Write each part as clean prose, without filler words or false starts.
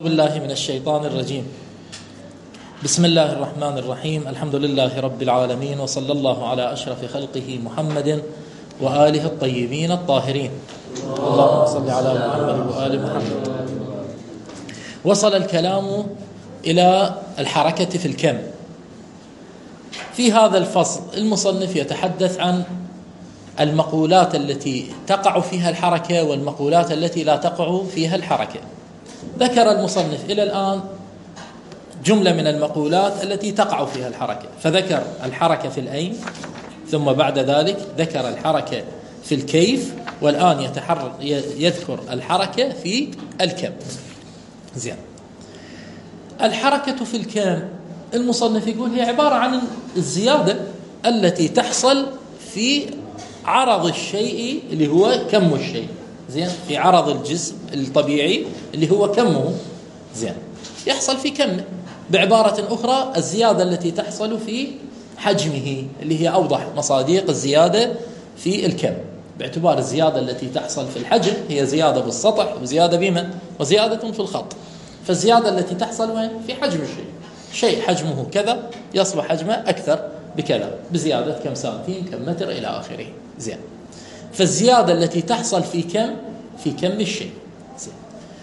بالله من الشيطان الرجيم. بسم الله الرحمن الرحيم. الحمد لله رب العالمين، وصلى الله على أشرف خلقه محمد وآله الطيبين الطاهرين. اللهم صل على محمد وآل محمد. وصل الكلام إلى الحركة في الكم. في هذا الفصل المصنف يتحدث عن المقولات التي تقع فيها الحركة والمقولات التي لا تقع فيها الحركة. ذكر المصنف إلى الآن جملة من المقولات التي تقع فيها الحركة، فذكر الحركة في الأين، ثم بعد ذلك ذكر الحركة في الكيف، والآن يذكر الحركة في الكم. زين. الحركة في الكم المصنف يقول هي عبارة عن الزيادة التي تحصل في عرض الشيء اللي هو كم الشيء. زين. في عرض الجسم الطبيعي اللي هو كمه. زين. يحصل في كمه. بعبارة أخرى الزيادة التي تحصل في حجمه اللي هي أوضح مصادق الزيادة في الكم، باعتبار الزيادة التي تحصل في الحجم هي زيادة بالسطح وزيادة بمن وزيادة في الخط. فالزيادة التي تحصل وين؟ في حجم الشيء. شيء حجمه كذا يصبح حجمه أكثر بكذا، بزيادة كم سنتيم كم متر إلى آخره. زين. فالزيادة التي تحصل في كم الشيء. زين.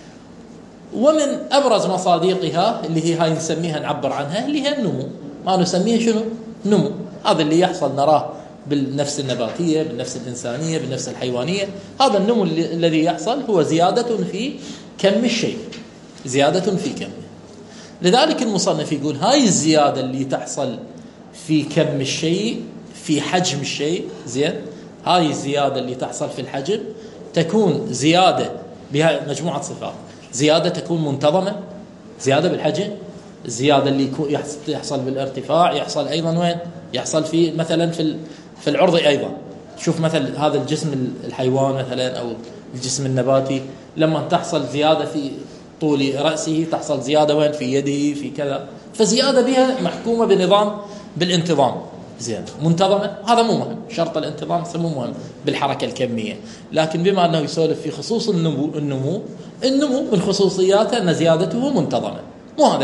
ومن أبرز مصادقها اللي هي هاي نسميها نعبر عنها اللي هي النمو. ما نسميها شنو؟ نمو. هذا اللي يحصل نراه بالنفس النباتية، بالنفس الإنسانية، بالنفس الحيوانية. هذا النمو الذي يحصل هو زيادة في كم الشيء، زيادة في كم. لذلك المصنف يقول هاي الزيادة اللي تحصل في كم الشيء، في حجم الشيء. زين. هاي الزيادة اللي تحصل في الحجم تكون زيادة بها مجموعة صفات. زيادة تكون منتظمة، زيادة بالحجم. الزيادة اللي يحصل بالارتفاع يحصل أيضا وين؟ يحصل في مثلا في العرض أيضا. شوف مثل هذا الجسم الحيوان مثلا أو الجسم النباتي، لما تحصل زيادة في طول رأسه تحصل زيادة وين؟ في يده، في كذا. فزيادة بها محكومة بنظام بالانتظام. زين. منتظمة. هذا مو مهم، شرط الانتظام مو مهم بالحركة الكمية. لكن بما أنه يسولف في خصوص النمو من خصوصياته أن زيادته منتظمة. مو هذا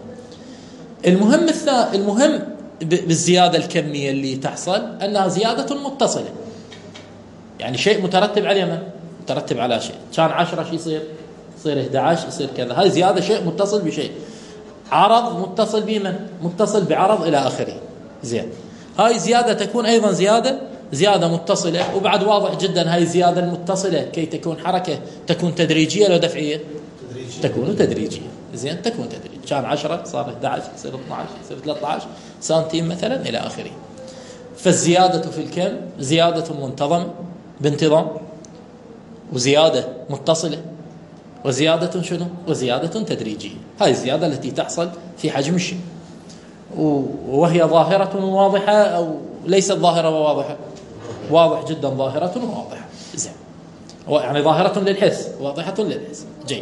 المهم. المهم بالزيادة الكمية اللي تحصل أنها زيادة متصلة. يعني شيء مترتب عليه من؟ مترتب على شيء. كان 10 شيء يصير 11 يصير كذا. هاي زيادة شيء متصل بشيء. عرض متصل بمن؟ متصل بعرض إلى آخره. زين. هاي زيادة تكون أيضا زيادة متصلة. وبعد واضح جدا هاي الزيادة المتصلة كي تكون حركة تكون تدريجية لو دفعية تكون تدريجية. زين. تكون تدريجية. كان 10 صار 11 يصير 12 يصير 13 سنتيم مثلا إلى آخره. فالزيادة في الكم زيادة منتظمة بانتظام، وزيادة متصلة، وزيادة شنو؟ وزيادة تدريجية. هاي الزيادة التي تحصل في حجم الشيء، وهي ظاهرة واضحة أو ليست ظاهرة وواضحة؟ واضح جدا، ظاهرة وواضحة. زين. يعني ظاهرة للحس، واضحة للحس. جيد.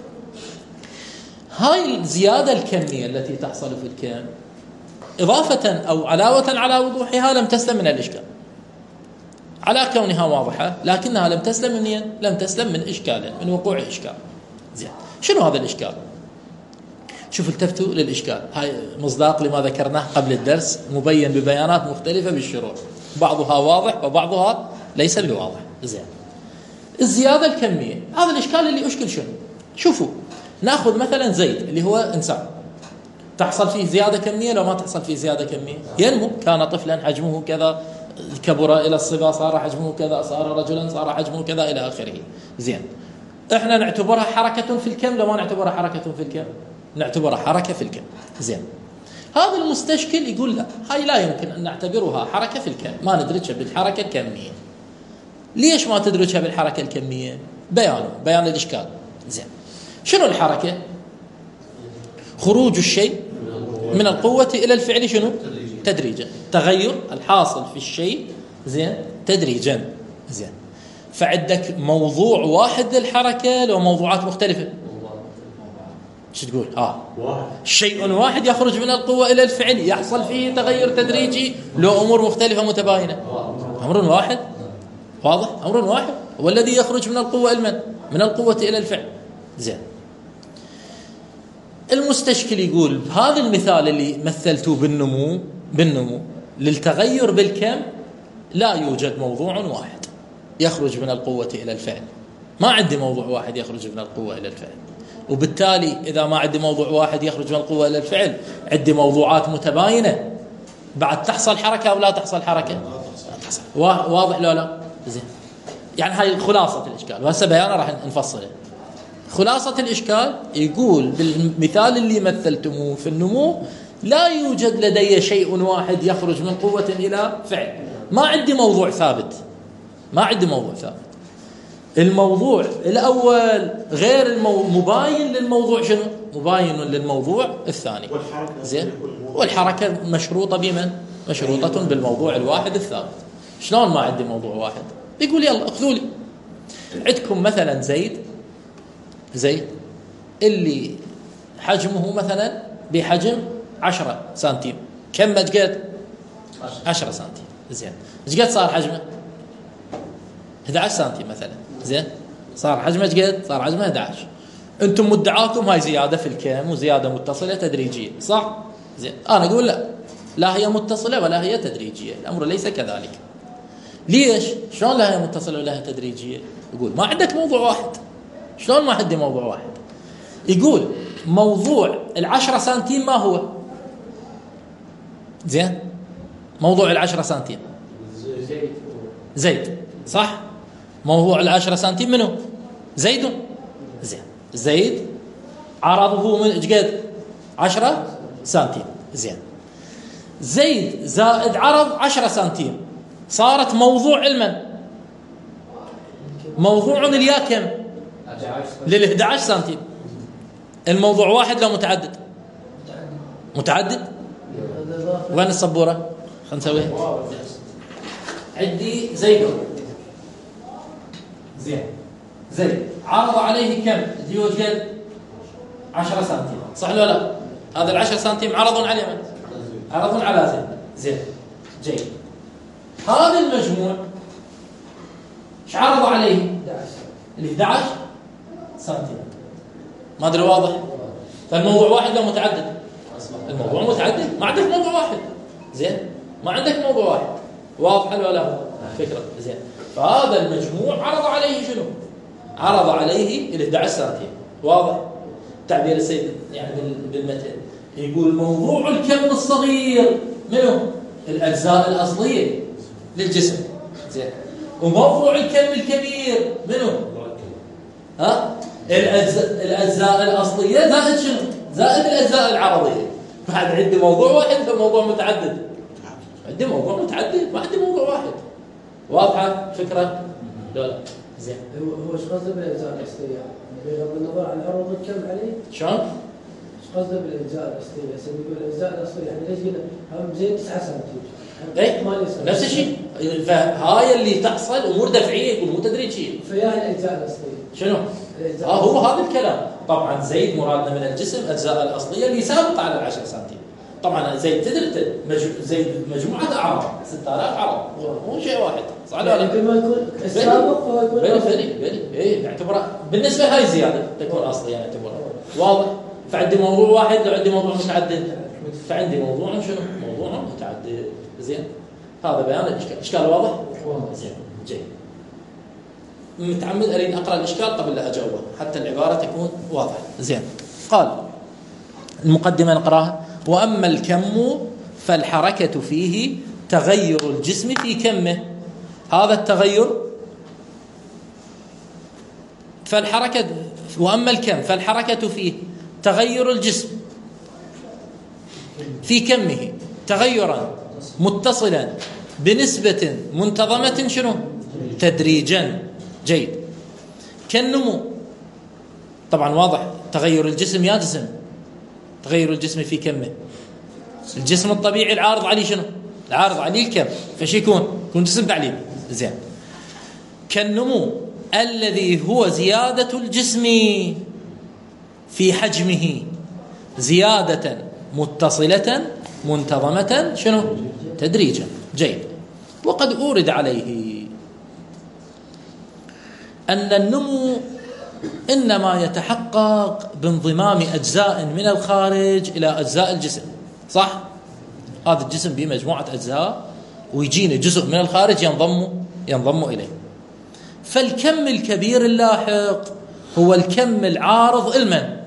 هاي الزيادة الكمية التي تحصل في الكم إضافة أو علاوة على وضوحها لم تسلم من الإشكال، على كونها واضحة لكنها لم تسلم من إشكال، من وقوع إشكال. زين. شنو هذا الإشكال؟ شوفوا التفتوا للإشكال. هاي مصداق لما ذكرناه قبل الدرس، مبين ببيانات مختلفة بالشروح، بعضها واضح وبعضها ليس بواضح. زين. الزيادة الكمية هذا الإشكال اللي أشكل شنو؟ شوفوا، نأخذ مثلا زيد اللي هو إنسان، تحصل فيه زيادة كمية لو ما تحصل فيه زيادة كمية؟ ينمو. كان طفلا حجمه كذا، كبر إلى الصبا صار حجمه كذا، صار رجلا صار حجمه كذا إلى آخره. زين. إحنا نعتبرها حركة في الكم لو ما نعتبرها حركة في الكم؟ نعتبرها حركة في الكم. زين. هذا المستشكل يقول لا، هاي لا يمكن أن نعتبرها حركة في الكم، ما ندرجها بالحركة الكمية. ليش ما تدرجها بالحركة الكمية؟ بيان الإشكال. زين. شنو الحركة؟ خروج الشيء من القوة إلى الفعل شنو؟ تدريجا. تغير الحاصل في الشيء. زين. تدريجا. زين. فعندك موضوع واحد للحركة لو موضوعات مختلفة؟ شو تقول؟ شيء واحد يخرج من القوة إلى الفعل يحصل فيه تغير تدريجي لو أمور مختلفة متباينة؟ أمر واحد. واضح؟ أمر واحد هو الذي يخرج من القوة من القوة إلى الفعل. زين. المستشكل يقول هذا المثال اللي مثلته بالنمو للتغير بالكم لا يوجد موضوع واحد يخرج من القوة إلى الفعل. ما عندي موضوع واحد يخرج من القوة إلى الفعل، وبالتالي إذا ما عندي موضوع واحد يخرج من القوة إلى الفعل عندي موضوعات متباينة. بعد تحصل حركة أو لا تحصل حركة؟ تحصل. واضح لا؟ زين. يعني هاي خلاصة الإشكال، وهسه بيانه راح نفصله. خلاصة الإشكال يقول بالمثال اللي مثلتموه في النمو لا يوجد لدي شيء واحد يخرج من قوة إلى فعل. ما عندي موضوع ثابت، الموضوع الأول غير مباين للموضوع شنو؟ مباين للموضوع الثاني. زين. والحركة مشروطة بمن؟ مشروطة بالموضوع الواحد الثابت. شلون ما عندي موضوع واحد؟ يقول يلا اخذوا لي عندكم مثلا زيد اللي حجمه مثلا بحجم 10 سنتيم. كم مجقد؟ 10 سنتيم. زين. ايش قد صار حجمه؟ 11 سنتيم مثلا. زين. صار حجمه قد؟ صار حجمه 11. انتم مدعاكم هاي زياده في الكم وزياده متصله تدريجيه، صح؟ زين. انا اقول لا هي متصله ولا هي تدريجيه، الامر ليس كذلك. ليش؟ شلون لا هي متصله ولا هي تدريجيه؟ يقول ما عندك موضوع واحد. شلون ما عندي موضوع واحد؟ يقول موضوع 10 سنتيم ما هو؟ زين. موضوع 10 سنتيم زيد، صح؟ موضوع 10 سنتيم منو؟ زيد. زين. زيد عرضه من ايش قد؟ 10 سنتيم. زين. زيد زائد عرض 10 سنتيم صارت موضوع المن؟ موضوع لليا كم؟ لل 11 سنتيم. الموضوع واحد لو متعدد؟ متعدد. وين السبورة؟ خلينا نسويها. عندي زيد. زين. عرض عليه كم؟ ديوج قد 10 سنتيم، صح ولا لا؟ هذا ال10 سنتيم عرض على من؟ عرض على زين. جيد. هذا المجموع ايش عرض عليه؟ 11 سنتيم. ما ادري واضح؟ فالموضوع واحد لو متعدد؟ الموضوع متعدد، ما عندك موضوع واحد. زين. ما عندك موضوع واحد. واضح ولا لا؟ فكرة. زين. فهذا المجموع عرض عليه شنو؟ عرض عليه 11 سنتيم. واضح؟ تعبير السيد يعني بالمثل يقول موضوع الكم الصغير منه؟ الأجزاء الأصلية للجسم. زين. وموضوع الكم الكبير منه؟ الأجزاء الأصلية زائد شنو؟ زائد الأجزاء العرضية. بعد عندي موضوع واحد فموضوع متعدد. عندي موضوع متعدد، ما عندي موضوع واحد. واضحة فكرة؟ لا. زين. هو ايش قصده بالاجزاء الاصليه؟ بغض النظر عن عروض الكم عليه؟ شلون؟ ايش قصده بالاجزاء الاصليه؟ هسه يقول الاجزاء الاصليه يعني ليش قلنا هم زين 9 سنتيم. اي نفس الشيء. فهاي اللي تحصل امور دفعيه يقول مو تدريجيه. فيا الاجزاء الاصليه. شنو؟ هو هذا الكلام. طبعا زيد مرادنا من الجسم الاجزاء الاصليه اللي سابقه على 10 سنتيم. طبعا زيد تدري زيد مجموعه اعراض 6000 عرض، مو شيء واحد، صح ولا لا؟ كل ما يكون السابق هو يكون بلي نعتبره بالنسبه هاي زياده تكون اصليه نعتبرها. واضح؟ فعندي موضوع واحد لو عندي موضوع متعدد، فعندي موضوع شنو؟ موضوع متعدد. زين. هذا بيان الاشكال. اشكال واضح؟ زين. جيد. متعمد اريد اقرا الاشكال قبل لا اجاوبه حتى العباره تكون واضحه. زين. قال المقدمه نقراها. واما الكم فالحركه فيه تغير الجسم في كمه. هذا التغير فالحركه. واما الكم فالحركه فيه تغير الجسم في كمه تغيرا متصلا بنسبة منتظمة شنو؟ تدريجا. جيد. كالنمو. طبعا واضح تغير الجسم يا جسم. تغير الجسم في كمه. الجسم الطبيعي العارض عليه شنو؟ العارض عليه الكم. فش يكون جسم تعليم. زين. كالنمو الذي هو زيادة الجسم في حجمه زيادة متصلة منتظمة شنو؟ تدريجا. جيد. وقد أورد عليه أن النمو إنما يتحقق بانضمام أجزاء من الخارج إلى أجزاء الجسم. صح؟ هذا الجسم بمجموعة أجزاء ويجينا جزء من الخارج ينضم إليه. فالكم الكبير اللاحق هو الكم العارض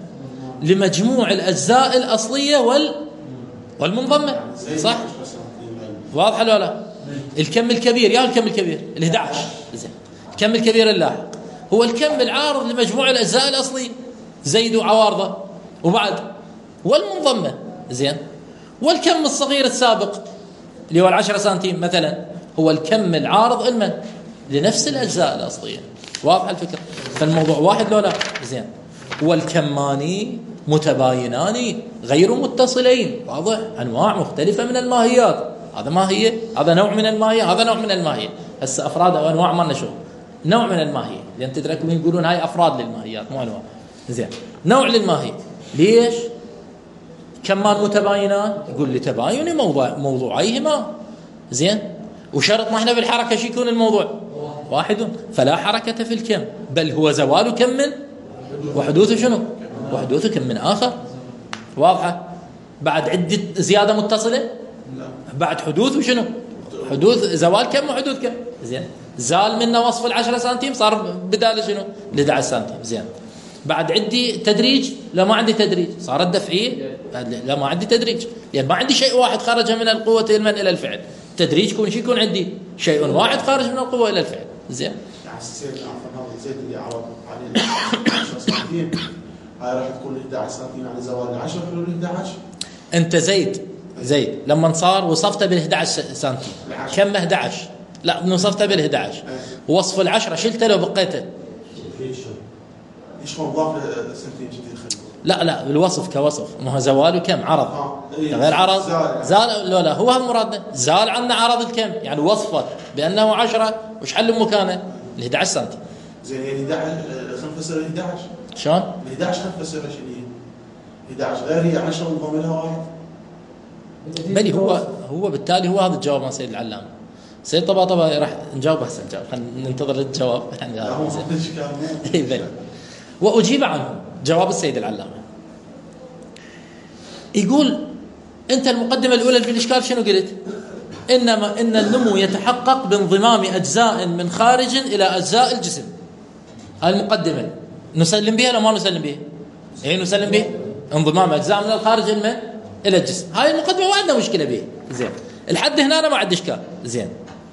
لمجموع الأجزاء الأصلية والمنضمة. صح؟ واضح ولا لا؟ الكم الكبير الكم الكبير 11 زين. الكم الكبير اللاحق هو الكم العارض لمجموع الأجزاء الأصلية زيد وعوارضه وبعد والمنضمة زين. والكم الصغير السابق اللي هو 10 سنتيم مثلا هو الكم العارض لنفس الأجزاء الأصلية. واضح الفكرة؟ فالموضوع واحد لولا زين. والكمان متباينان غير متصلين. واضح؟ أنواع مختلفة من الماهيات. هذا ماهية، هذا نوع من الماهية، هذا نوع من الماهية. هسه أفراد أو أنواع ما نشوف نوع من الماهية، لأن تدركوا يقولون هاي أفراد للماهيات مو أنواع. زين، نوع للماهية. ليش؟ كمان متباينان؟ يقول لتباين موضوعيهما. زين. وشرط ما احنا بالحركة شو يكون الموضوع؟ واحد. فلا حركة في الكم، بل هو زوال كم وحدوث شنو؟ وحدوث كم من آخر. واضحة؟ بعد عدة زيادة متصلة؟ بعد حدوث وشنو؟ حدوث زوال كم وحدوث كم. زين. زال منا وصف 10 سنتيم صار بدال شنو؟ 11 سنتيم. زين. بعد عندي تدريج؟ لا ما عندي تدريج، صارت دفعية؟ لا ما عندي تدريج، يعني ما عندي شيء واحد خرج من القوة إلى الفعل. تدريج يكون عندي شيء واحد خارج من القوة إلى الفعل. زين. زيد اللي عرض عليه 10 سنتيم هاي راح تكون 11 سنتيم يعني زوال 10 حلول 11. أنت زيد لما صار وصفته بال11 سنتيم كم 11؟ لا نصفته بال11 وصف 10 شلته لو بقيته ليش ما ضاف سنتين جديد خليه؟ لا الوصف كوصف ما هو زوال كم عرض غير عرض زال. لا هو هذا مرادنا. زال عنا عرض الكم يعني وصفه بأنه 10 وش حل مكانه 11 سنتيم. زين يعني 11 خنفسر 11 شلون 11 خنفسر شنو 11 غير هي 10 انضم لها واحد. بلي هو بالتالي هو هذا الجواب مال سيد العلامة. سيد طبعا راح نجاوب احسن جواب. خلينا ننتظر الجواب يعني بلي. واجيب عنه جواب السيد العلامة. يقول انت المقدمة الاولى بالاشكال شنو قلت؟ ان النمو يتحقق بانضمام اجزاء من خارج الى اجزاء الجسم. هاي المقدمة نسلم بها ولا ما نسلم بها؟ اي نسلم بها. انضمام اجزاء من الخارج الى الجسم. هاي المقدمة ما عندنا مشكلة بها. زين. الحد هنا أنا ما عندي اشكال. زين.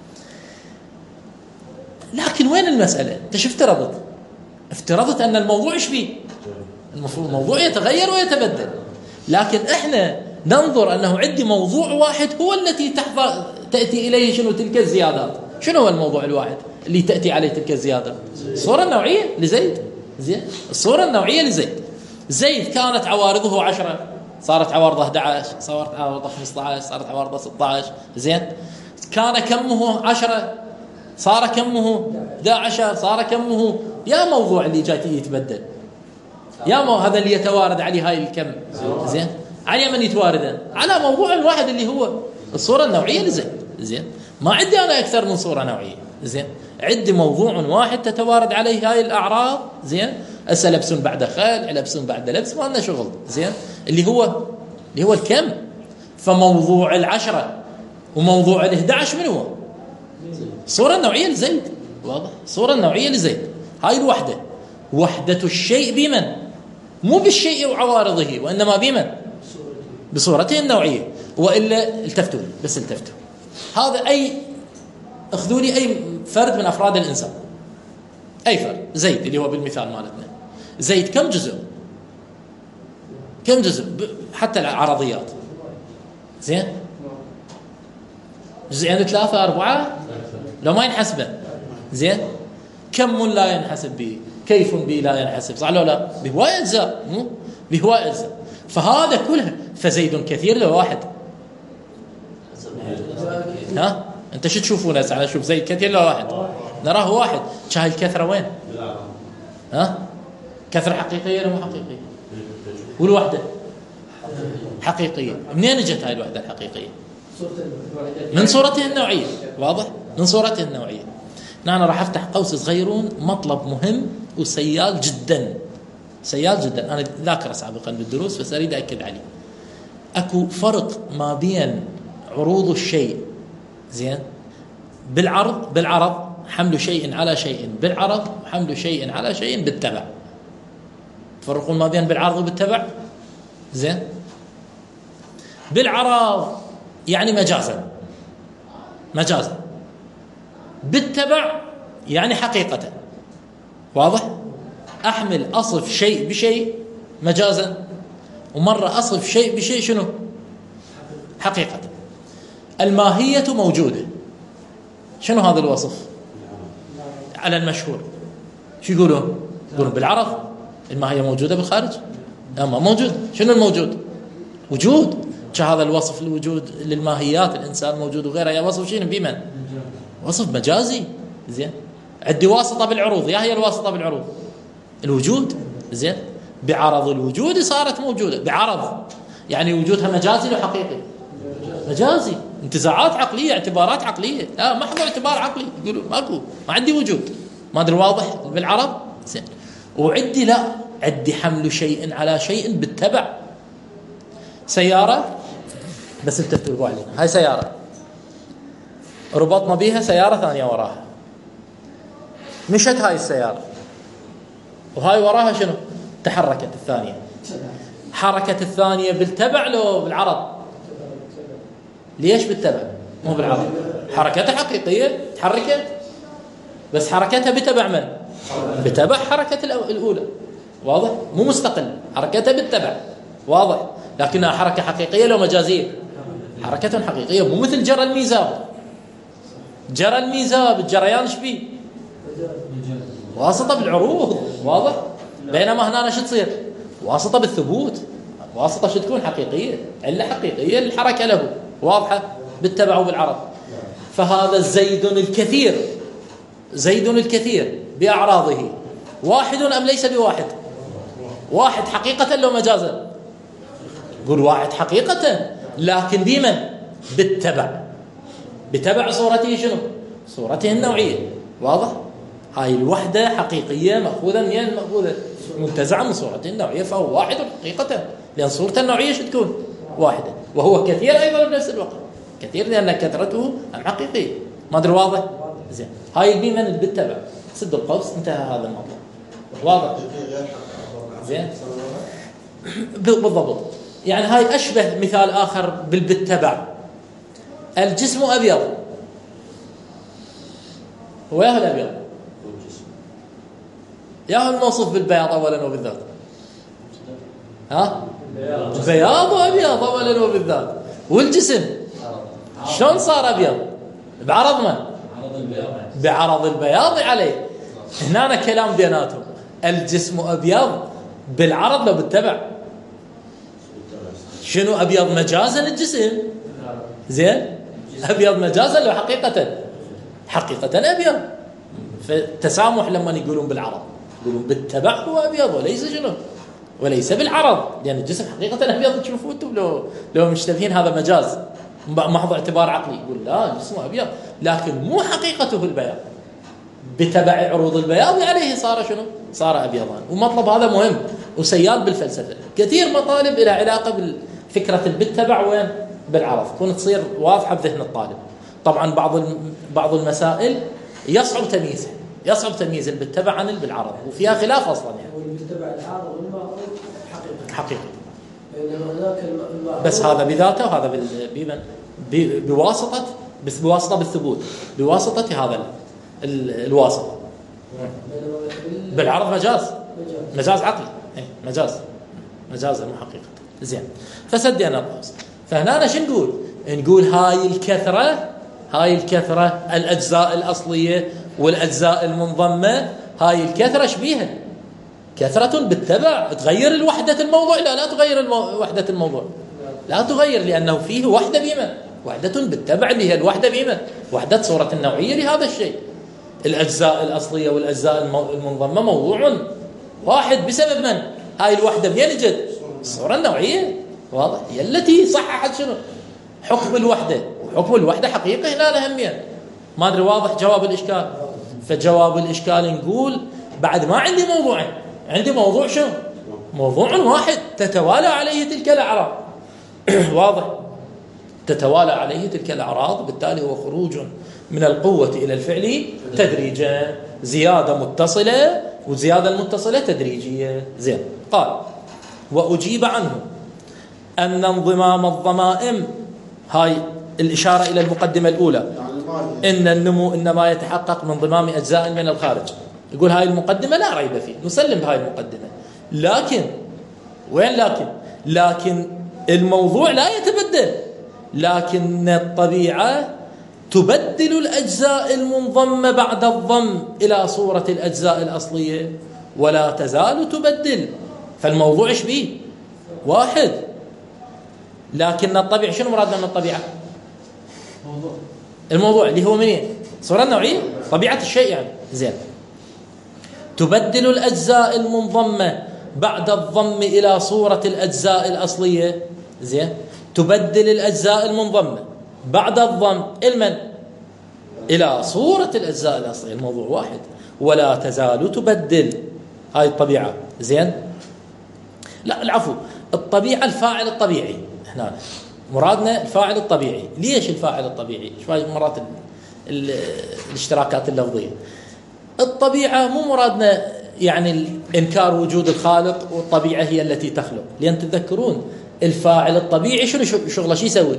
لكن وين المسألة؟ انت شو افترضت ان الموضوع ايش فيه؟ المفروض الموضوع يتغير ويتبدل. لكن احنا ننظر انه عندي موضوع واحد هو التي تأتي اليه شنو تلك الزيادات. شنو هو الموضوع الواحد اللي تأتي عليه تلك الزيادات؟ الصورة النوعية لزيد. زين. الصورة النوعية لزيد. زيد كانت عوارضه 10 صارت عوارضه 11 صارت عوارضه 15 صارت عوارضه 16. زين. كان كمه 10 صار كمه 11 صار كمه. يا موضوع اللي جاي يتبدل يا هذا اللي يتوارد عليه هاي الكم. زين. على من يتواردن على موضوع واحد اللي هو الصورة النوعية لزيد. زين. ما عندي أنا أكثر من صورة نوعية. زين. عندي موضوع واحد تتوارد عليه هاي الأعراض. زين. لبس بعد خلع لبس بعد لبس ما لنا شغل. زين. اللي هو الكم. فموضوع 10 وموضوع 11 من هو صورة النوعية لزيد. واضح؟ صورة النوعية لزيد. هاي الوحدة وحدة الشيء بمن؟ مو بالشيء وعوارضه وإنما بمن؟ بصورته النوعية. وإلا التفتوا هذا اخذوا لي أي فرد من أفراد الإنسان. أي فرد. زيد اللي هو بالمثال مالتنا. زيد كم جزء حتى العرضيات. زين. جزئين 3 4 لو ما ينحسبه. زين. كم لا ينحسب به كيف به لا ينحسب صح لا بهواية أجزاء مو بهواية أجزاء. فهذا كلها فزيد كثير لو واحد. ها انت شو تشوفون هسه على شوف زيد كثير لو واحد نراه واحد. شاهي الكثرة وين؟ ها كثرة حقيقية ولا مو حقيقية؟ والوحدة حقيقية. منين اجت هاي الوحدة الحقيقية؟ من صورته النوعية. واضح؟ من صورته النوعية. أنا راح أفتح قوس صغيرون. مطلب مهم وسيال جدا، سيال جدا. أنا ذاكره سابقا بالدروس بس أريد أكد عليه. أكو فرق ما بين عروض الشيء زين بالعرض حمل شيء على شيء بالعرض، وحمل شيء على شيء بالتبع. تفرقون ما بين بالعرض وبالتبع زين. بالعرض يعني مجازا، بالتبع يعني حقيقة. واضح؟ أحمل أصف شيء بشيء مجازا، ومرة أصف شيء بشيء شنو؟ حقيقة. الماهية موجودة. شنو هذا الوصف على المشهور؟ شو يقولون بالعرض الماهية موجودة بالخارج؟ لا، ما موجود. شنو الموجود؟ وجود. هذا الوصف الوجود للماهيات، الإنسان موجود وغيره، يا وصف شنو بمن؟ وصف مجازي. زين. عندي واسطة بالعروض، يا هي الواسطة بالعروض الوجود. زين. بعرض الوجود صارت موجودة. بعرض يعني وجودها مجازي لو حقيقي؟ مجازي. انتزاعات عقلية، اعتبارات عقلية. لا، محض اعتبار عقلي. يقولوا ماكو، ما عندي وجود. ما أدري واضح بالعرض؟ زين. وعندي لا، عندي حمل شيء على شيء بالتبع. سيارة، بس انت تقول علينا هاي سيارة، ربطنا بيها سيارة ثانية وراها، مشت هاي السيارة وهاي وراها شنو؟ تحركت الثانية. حركة الثانية بالتبع لو بالعرض؟ ليش بالتبع مو بالعرض؟ حركتها حقيقية، تحركت، بس حركتها بتبع من؟ بتبع حركة الأولى. واضح؟ مو مستقل، حركتها بالتبع. واضح؟ لكنها حركة حقيقية لو مجازية؟ حركة حقيقية. مو مثل جرى الميزاب. جرى الميزاب الجريان ايش بيه؟ واسطة بالعروض. واضح؟ بينما هنا شو تصير؟ واسطة بالثبوت. واسطة شو تكون؟ حقيقية، علة حقيقية الحركة له. واضحة؟ بالتبع وبالعرض. فهذا زيد الكثير، زيد الكثير بأعراضه واحد أم ليس بواحد؟ واحد حقيقة لو مجازا؟ قل واحد حقيقة، لكن بمن؟ بالتبع. بتبع صورته شنو؟ صورته النوعية. واضح؟ هاي الوحدة حقيقية مأخوذة من مأخوذة منتزعة من صورته النوعية، فهو واحد حقيقة، لأن صورته النوعية شو تكون؟ واحدة. وهو كثير أيضا بنفس الوقت، كثير لأن كثرته حقيقية. ما أدري واضح؟ زين. هاي بمن؟ بالتبع. سد القوس، انتهى هذا الموضوع. واضح؟ زين. بالضبط. يعني هاي أشبه مثال آخر بالتبع. الجسم أبيض، هو ياهو الأبيض، ياهو الموصوف بالبياض أولا وبالذات. بياض وأبيض أولا وبالذات. والجسم شلون صار أبيض؟ بعرض من؟ بعرض البياض عليه. هنا كلام بيناتهم. الجسم أبيض بالعرض لو بالتبع؟ شنو أبيض مجازا الجسم؟ زين. أبيض مجازا لو حقيقة؟ حقيقة أبيض. فالتسامح لما يقولون بالعرض يقولون بالتبع هو أبيض وليس شنو؟ وليس بالعرض، لأن الجسم حقيقة أبيض. تشوفوا أنتم لو مشتبهين هذا مجاز محض اعتبار عقلي. يقول لا، الجسم أبيض لكن مو حقيقته البياض. بتبع عروض البياض عليه صار شنو؟ صار أبيضان. ومطلب هذا مهم وسيال بالفلسفة. كثير مطالب إلى علاقة بالفكرة بالتبع وين؟ بالعرض، تكون تصير واضحة بذهن الطالب. طبعا بعض المسائل يصعب تمييز بالتبع عن بالعرض، وفيها خلاف أصلا يعني. بالتبع العرض والمعرض حقيقي. بس هذا بذاته وهذا بواسطة بالثبوت، بواسطة هذا الواسطة. بالعرض مجاز عقلي، مجاز مو حقيقة. زين. فسدينا القوس. فهنا أنا شو نقول هاي الكثرة الأجزاء الأصلية والأجزاء المنضمة، هاي الكثرة شبيها كثرة بالتبع. تغير الوحدة الموضوع؟ لا تغير وحدة الموضوع، لا تغير، لأنه فيه وحدة بما وحدة بالتبع اللي هي الوحدة بما وحدة صورة النوعية لهذا الشيء. الأجزاء الأصلية والأجزاء المنضمة موضوع واحد بسبب من؟ هاي الوحدة منين جت؟ الصورة النوعية. واضح؟ هي التي صححت شنو؟ حكم الوحدة. وحكم الوحدة حقيقة لا أهمية. ما أدري واضح جواب الإشكال؟ فجواب الإشكال نقول بعد ما عندي موضوعين، عندي موضوع شنو؟ موضوع واحد تتوالى عليه تلك الأعراض. واضح؟ تتوالى عليه تلك الأعراض، بالتالي هو خروج من القوة إلى الفعل تدريجا، زيادة متصلة، وزيادة المتصلة تدريجية. زين. قال: وأجيب عنه أن انضمام الضمائم، هاي الإشارة إلى المقدمة الأولى، إن النمو إنما يتحقق من انضمام أجزاء من الخارج. يقول هاي المقدمة لا ريب فيه، نسلم بهاي المقدمة، لكن وين لكن الموضوع لا يتبدل، لكن الطبيعة تبدل الأجزاء المنضمة بعد الضم إلى صورة الأجزاء الأصلية، ولا تزال تبدل. فالموضوع إيش بيه؟ واحد. لكن الطبيعة، شنو مرادنا من الطبيعة؟ الموضوع اللي هو منين؟ صورة النوعية، طبيعة الشيء يعني. زين. تبدل الأجزاء المنضمة بعد الضم إلى صورة الأجزاء الأصلية. زين. تبدل الأجزاء المنضمة بعد الضم إلى صورة الأجزاء الأصلية. الموضوع واحد. ولا تزال تبدل. هاي الطبيعة. زين. لا العفو، الطبيعة الفاعل الطبيعي. احنا مرادنا الفاعل الطبيعي. ليش الفاعل الطبيعي؟ شوي مرات الاشتراكات اللفظية. الطبيعة مو مرادنا يعني إنكار وجود الخالق، والطبيعة هي التي تخلق. لأن تذكرون الفاعل الطبيعي شنو شغله؟ شو يسوي؟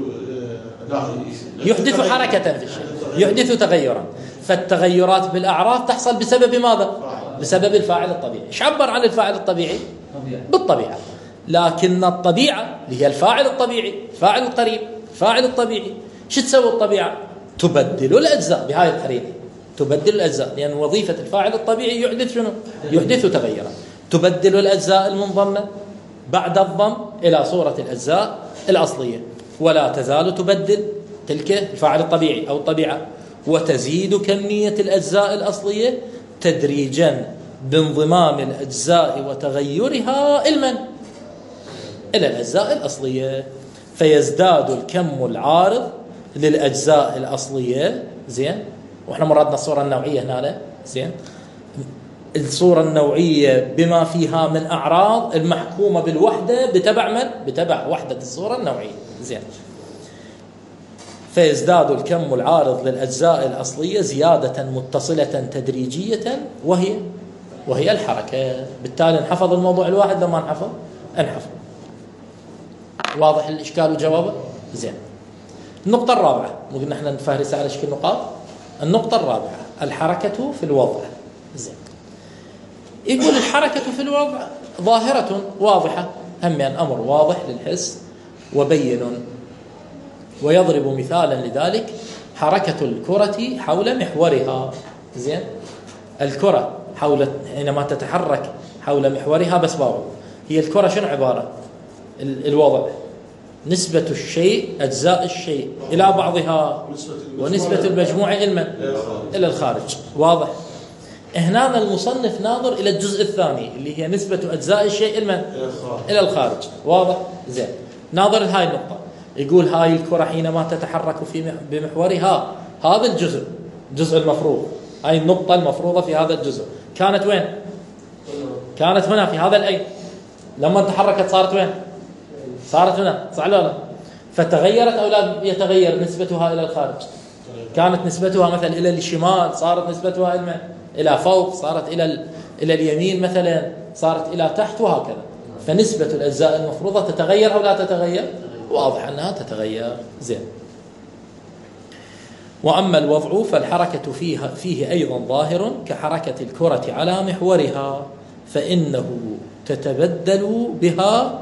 يحدث حركة في الشيء، يحدث تغيرا. فالتغيرات بالأعراض تحصل بسبب ماذا؟ بسبب الفاعل الطبيعي. ايش عبر عن الفاعل الطبيعي؟ بالطبيعة. لكن الطبيعة اللي هي الفاعل الطبيعي، الفاعل القريب، الفاعل الطبيعي، شو تسوي الطبيعة؟ تبدل الأجزاء بهاي القرينة، تبدل الأجزاء، لأن وظيفة الفاعل الطبيعي يحدث شنو؟ يحدث تغيرا. تبدل الأجزاء المنضمة بعد الضم إلى صورة الأجزاء الأصلية، ولا تزال تبدل تلك الفاعل الطبيعي أو الطبيعة، وتزيد كمية الأجزاء الأصلية تدريجا بانضمام الأجزاء وتغيرها إلى الأجزاء الأصلية، فيزداد الكم العارض للأجزاء الأصلية. زين. وإحنا مرادنا الصورة النوعية هنا. زين. الصورة النوعية بما فيها من أعراض المحكومة بالوحدة بتبع وحدة الصورة النوعية. زين. فيزداد الكم العارض للأجزاء الأصلية زيادة متصلة تدريجية، وهي الحركة. بالتالي نحفظ الموضوع الواحد لما نحفظ. واضح الإشكال وجوابه؟ زين. النقطة الرابعة، قلنا احنا نفهرس على شكل نقاط. النقطة الرابعة الحركة في الوضع. زين. يقول الحركة في الوضع ظاهرة واضحة، هم يعني أمر واضح للحس وبين. ويضرب مثالا لذلك حركة الكرة حول محورها. زين. الكرة حينما تتحرك حول محورها، بس بابا هي الكرة شنو عبارة؟ الوضع نسبة الشيء، أجزاء الشيء إلى بعضها، ونسبة المجموعة إلى الخارج. واضح؟ هنا المصنف ناظر إلى الجزء الثاني اللي هي نسبة أجزاء الشيء إلى الخارج. واضح؟ زين. ناظر لهاي النقطة، يقول هاي الكرة حينما تتحرك بمحورها، هذا الجزء المفروض، هاي النقطة المفروضة في هذا الجزء كانت وين؟ كانت هنا في هذا الأي. لما تحركت صارت وين؟ صارت هنا، صح ولا لا؟ فتغيرت أو لا يتغير نسبتها إلى الخارج؟ كانت نسبتها مثلا إلى الشمال، صارت نسبتها إلى فوق، صارت إلى اليمين مثلا، صارت إلى تحت، وهكذا. فنسبة الأجزاء المفروضة تتغير أو لا تتغير؟ واضح أنها تتغير. زين. وأما الوضع فالحركة فيه أيضا ظاهر كحركة الكرة على محورها، فإنه تتبدل بها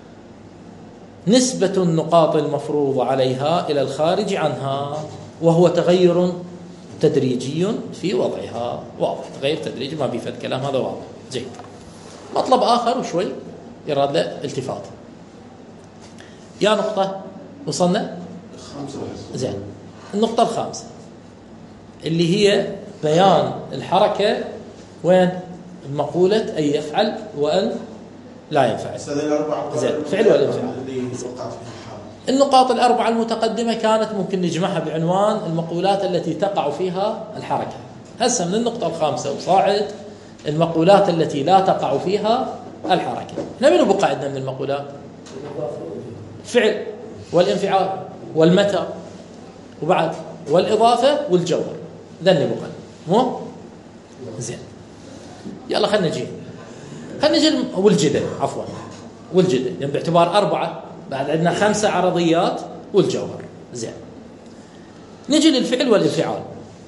نسبة النقاط المفروض عليها إلى الخارج عنها، وهو تغير تدريجي في وضعها. واضح، تغير تدريجي، ما بيفد كلام، هذا واضح. جيد. مطلب آخر وشوي يراد له التفات. يا نقطة وصلنا 5. زين. النقطة الخامسة اللي هي بيان الحركة وين؟ المقولة أن يفعل وأن لا ينفعل. زين. فعل ولا ينفعل. النقاط الأربعة المتقدمة كانت ممكن نجمعها بعنوان المقولات التي تقع فيها الحركة. هسه من النقطة الخامسة وصاعد المقولات التي لا تقع فيها الحركة. نبي بقى عندنا من المقولات الفعل والانفعال والمتى وبعد والإضافة والجوهر. ذني بقى مو زين. يلا خلنا نجي والجدل، عفوا والجدل، يعني باعتبار 4 بعد عندنا 5 عرضيات والجوهر. زين، نجي للفعل والانفعال،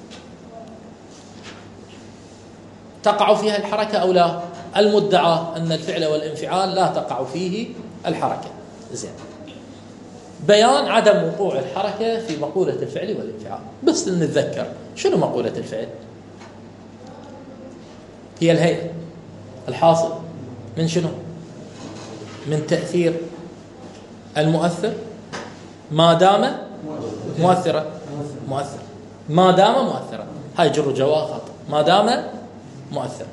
تقع فيها الحركة أو لا؟ المدعى أن الفعل والانفعال لا تقع فيه الحركة. زين، بيان عدم وقوع الحركة في مقولة الفعل والانفعال. بس نتذكر شنو مقولة الفعل؟ هي الهيئة الحاصل من شنو؟ من تأثير المؤثر ما دام مؤثرا، ما دام مؤثرا، هاي جر جواب خطأ، ما دام مؤثرا.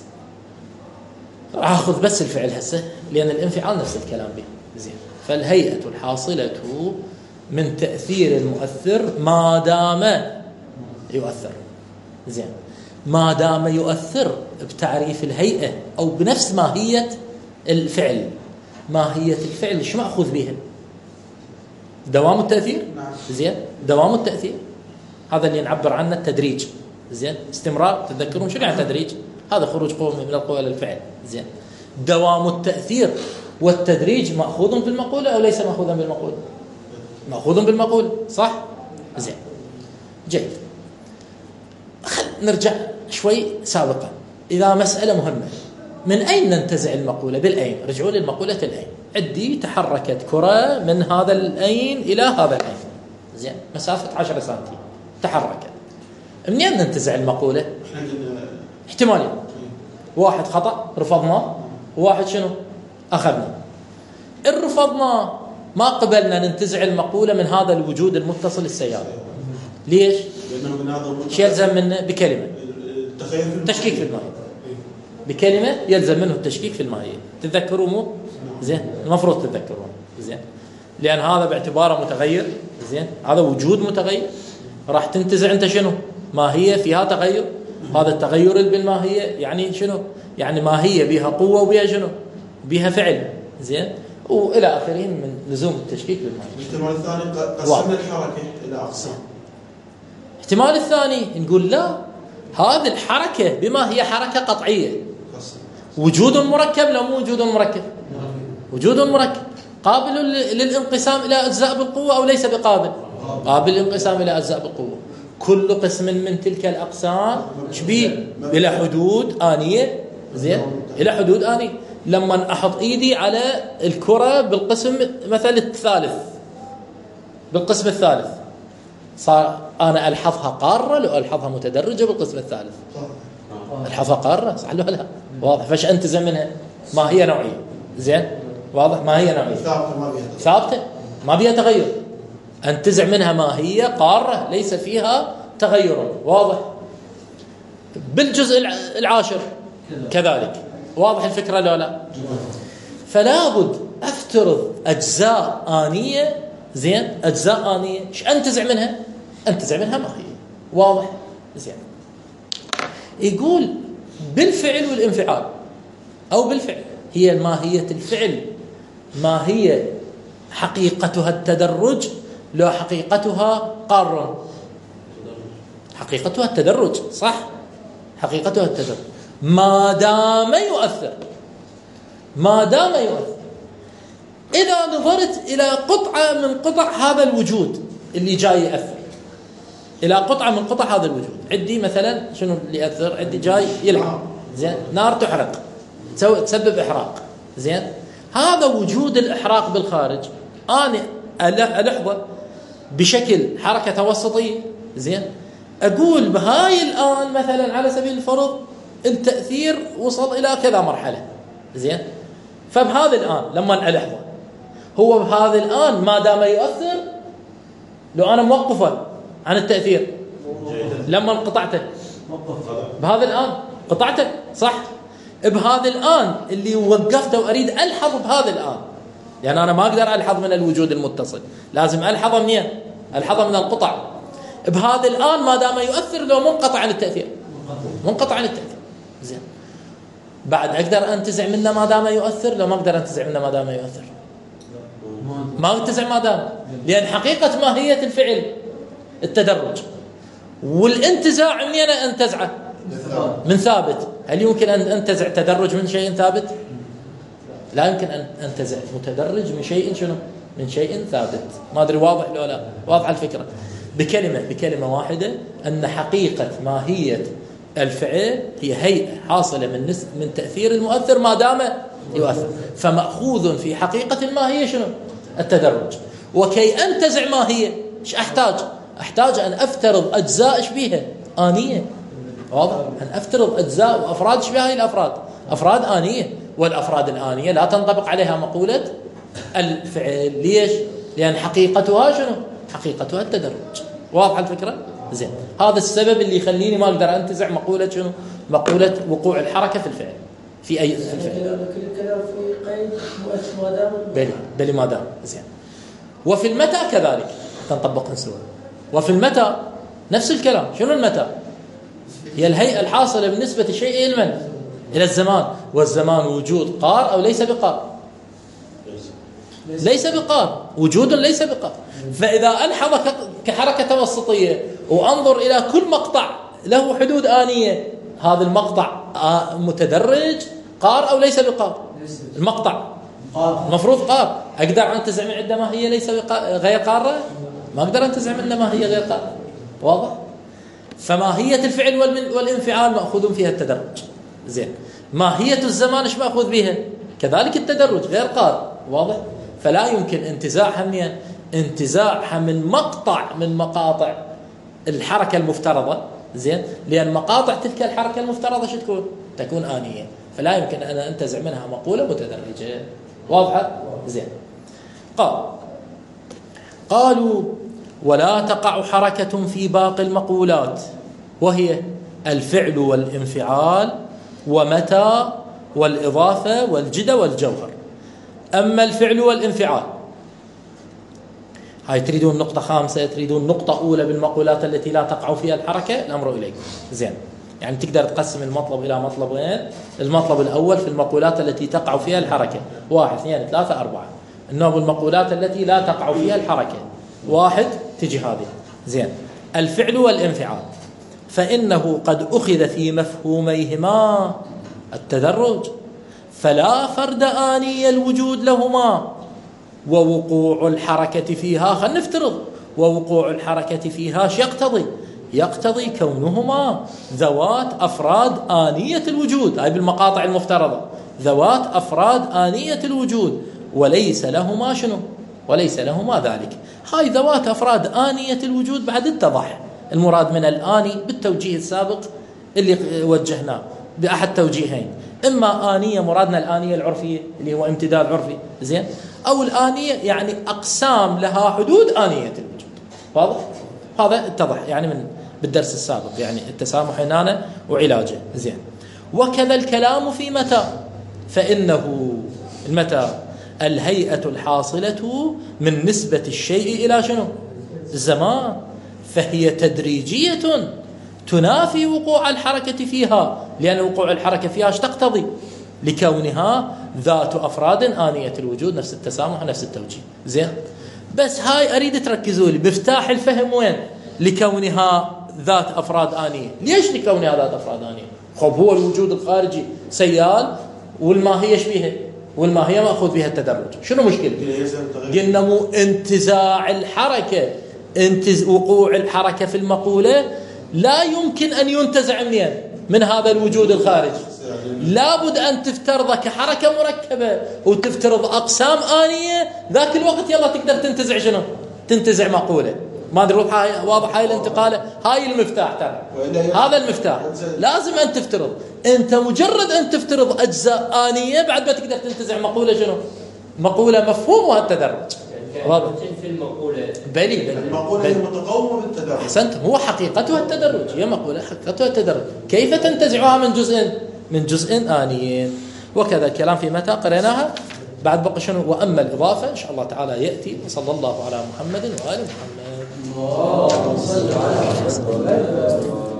راح اخذ بس الفعل هسه لان الانفعال نفس الكلام به. زين، فالهيئة الحاصلة من تأثير المؤثر ما دام يؤثر. زين، ما دام يؤثر بتعريف الهيئة أو بنفس ماهية الفعل. ماهية الفعل شو مأخذ بها؟ دوام التأثير. زين، دوام التأثير هذا اللي نعبر عنه التدريج. زين، استمرار. تتذكرون شو يعني تدريج؟ هذا خروج قوة من القوة للفعل. زين، دوام التأثير والتدريج مأخوذ بالمقولة أو ليس مأخوذا بالمقولة؟ مأخوذ بالمقولة، صح؟ زين، جيد. نرجع شوي سابقا. إذا مسألة مهمة، من أين ننتزع المقولة؟ بالأين. رجعوا للمقولة الأين. عندي تحركت كرة من هذا الأين إلى هذا الأين. زين، مسافة 10 سنتي تحركت. منين ننتزع المقولة؟ احتمالين، واحد خطأ رفضناه، وواحد شنو؟ أخذنا. الرفضناه ما قبلنا ننتزع المقولة من هذا الوجود المتصل السيارة. ليش؟ شو يلزم منه؟ بكلمة تشكيك في الماهية. بكلمة يلزم منه التشكيك في الماهية. تتذكروا مو؟ زين، المفروض تتذكرون. زين، لأن هذا باعتباره متغير. زين، هذا وجود متغير، راح تنتزع أنت شنو؟ ماهية فيها تغير. هذا التغير بالماهية يعني شنو؟ يعني ماهية بها قوة وبها شنو؟ بها فعل. زين، وإلى آخره من لزوم التشكيك بالماهية. الاحتمال الثاني قسمنا الحركة إلى أقسام. الاحتمال الثاني نقول لا، هذه الحركة بما هي حركة قطعية. وجود مركب لو مو وجود مركب؟ وجود مركب قابل للانقسام إلى أجزاء بالقوة أو ليس بقابل؟ قابل للانقسام إلى أجزاء بالقوة. كل قسم من تلك الأقسام شبيه إلى حدود آنية. زين، إلى حدود آنية. لما أحط إيدي على الكرة بالقسم مثلا الثالث، بالقسم الثالث، صار أنا ألحظها قارة لو ألحظها متدرجة بالقسم الثالث؟ ألحظها قارة، صح ولا لا؟ واضح. فاش أنتزع منها؟ ما هي نوعية. زين، واضح. ما هي نوعية ثابتة ما بيها تغير. أنتزع منها ما هي قارة ليس فيها تغير. واضح. بالجزء العاشر كذلك. واضح الفكرة لو لا؟ فلا بد أفترض أجزاء آنية. زين، أجزاء آنية إيش أنتزع منها؟ أنتزع منها ما هي. واضح. زين، يقول بالفعل والانفعال أو بالفعل، هي ماهية الفعل ما هي حقيقتها التدرج لو حقيقتها قارة؟ حقيقتها التدرج، صح؟ حقيقتها التدرج ما دام يؤثر. ما دام يؤثر. إذا نظرت إلى قطعة من قطع هذا الوجود اللي جاي يأثر، إلى قطعة من قطع هذا الوجود، عندي مثلا شنو اللي يأثر؟ عندي جاي يلعب. زين، نار تحرق، تسبب إحراق. زين، هذا وجود الإحراق بالخارج أنا ألحظه بشكل حركة توسطية. زين، أقول بهاي الآن مثلا على سبيل الفرض التأثير وصل إلى كذا مرحلة. زين، فبهذا الآن لما ألحظه هو بهذا الآن ما دام يؤثر، لو أنا موقفه عن التأثير لما انقطعته بهذا الآن قطعته، صح؟ بهذا الآن اللي وقفته وأريد ألحظ بهذا الآن، يعني أنا ما أقدر ألحظ من الوجود المتصل، لازم ألحظه منين؟ ألحظه من القطع. بهذا الآن ما دام يؤثر لو منقطع عن التأثير، منقطع عن التأثير. زين، بعد أقدر أنتزع منه ما دام يؤثر؟ لو ما أقدر أنتزع منه ما دام يؤثر، ما أنتزع ما دام، لأن حقيقة ماهية الفعل التدرج، والانتزاع منين أنا أنتزعه؟ من ثابت. هل يمكن أن أنتزع تدرج من شيء ثابت؟ لا يمكن أن أنتزع متدرج من شيء شنو؟ من شيء ثابت. ما أدري واضح لو لا؟ واضح الفكرة. بكلمة واحدة أن حقيقة ماهية الفعل هي هيئة حاصلة من تأثير المؤثر ما دام يؤثر، فمأخوذ في حقيقة الماهية شنو؟ التدرج. وكي أنتزع ماهية إيش أحتاج أن أفترض أجزاء شبيهة آنية. واضح؟ أن أفترض أجزاء وأفراد شبيهة الأفراد، أفراد آنية، والأفراد الآنية لا تنطبق عليها مقولة الفعل. ليش؟ لأن حقيقتها شنو؟ حقيقتها التدرج. واضح الفكرة؟ زين. هذا السبب اللي يخليني ما أقدر أنتزع مقولة شنو؟ مقولة وقوع الحركة في الفعل في أي في الفعل. كل كلام في قيد ما دام بلي ما دام. زين. وفي المتى كذلك تنطبق سوا. وفي المتى نفس الكلام. شنو المتى؟ هي الهيئة الحاصلة بالنسبة لشيء إلى من؟ إلى الزمان. والزمان وجود قار أو ليس بقار؟ ليس بقار، وجود ليس بقار. فإذا ألحظ كحركة توسطية وأنظر إلى كل مقطع له حدود آنية، هذا المقطع متدرج قار أو ليس بقار؟ المقطع المفروض قار. أقدر أنتزع من عندما هي ليس غير قارة؟ ما أقدر أنتزع من ما هي غير قارة. واضح؟ فماهية الفعل والانفعال مأخوذ فيها التدرج. زين. ماهية الزمان إيش مأخوذ بها؟ كذلك التدرج غير قار. واضح؟ فلا يمكن انتزاعها من مقطع من مقاطع الحركة المفترضة. زين. لأن مقاطع تلك الحركة المفترضة شو تكون آنية، فلا يمكن أن أنتزع منها مقولة متدرجة. واضحة؟ زين. قالوا ولا تقع حركة في باقي المقولات، وهي الفعل والانفعال ومتى والإضافة والجد والجوهر. أما الفعل والانفعال، هاي تريدون نقطة خامسة، تريدون نقطة أولى بالمقولات التي لا تقع فيها الحركة، الأمر إليكم. زين. يعني تقدر تقسم المطلب إلى مطلبين. المطلب الأول في المقولات التي تقع فيها الحركة، 1 2 3 4. النوع المقولات التي لا تقع فيها الحركة 1 تجي هذه. زين. الفعل والانفعال فإنه قد أخذ في مفهوميهما التدرج، فلا فرد آني الوجود لهما، ووقوع الحركة فيها خلينا نفترض ووقوع الحركة فيها يقتضي كونهما ذوات أفراد آنية الوجود. هاي بالمقاطع المفترضة ذوات أفراد آنية الوجود، وليس لهما شنو؟ وليس لهما ذلك. هاي ذوات أفراد آنية الوجود بعد اتضح المراد من الآني بالتوجيه السابق اللي وجهناه بأحد توجيهين. إما آنية مرادنا الآنية العرفية اللي هو امتداد عرفي، زين، أو الآنية يعني أقسام لها حدود آنية الوجود. واضح؟ هذا اتضح يعني من بالدرس السابق، يعني التسامح هنا وعلاجه. زين. وكذا الكلام في متى، فإنه المتى الهيئة الحاصلة من نسبة الشيء إلى شنو؟ الزمان، فهي تدريجية تنافي وقوع الحركة فيها، لأن وقوع الحركة فيها ايش تقتضي؟ لكونها ذات أفراد آنية الوجود، نفس التسامح نفس التوجيه. زين. بس هاي أريد تركزوا لي مفتاح الفهم وين؟ لكونها ذات أفراد آنية. ليش لكونها ذات أفراد آنية؟ خب هو الوجود الخارجي سيال والماهية شبيهة، والماهية مأخوذ بها التدرج. شنو مشكلة؟ قلنا مو انتزاع الحركة، وقوع الحركة في المقولة لا يمكن أن ينتزع من هذا الوجود الخارجي. لابد أن تفترض كحركة مركبة وتفترض أقسام آنية، ذاك الوقت يلا تقدر تنتزع شنو؟ تنتزع مقولة. ما أدري واضح هاي الانتقالة، هاي المفتاح ترى، هذا المفتاح. لازم أن تفترض، أنت مجرد أن تفترض أجزاء آنية بعد ما تقدر تنتزع مقولة شنو؟ مقولة مفهومها التدرج. واضح؟ في المقولة المقولة هي متقومة بالتدرج. أحسنت، هو حقيقتها التدرج، هي مقولة حقيقتها التدرج. كيف تنتزعها من جزء آنيين؟ وكذا الكلام في متى قريناها. بعد بقى شنو؟ وأما الإضافة إن شاء الله تعالى يأتي. صلى الله على محمد وآل محمد. اللهم صل على محمد.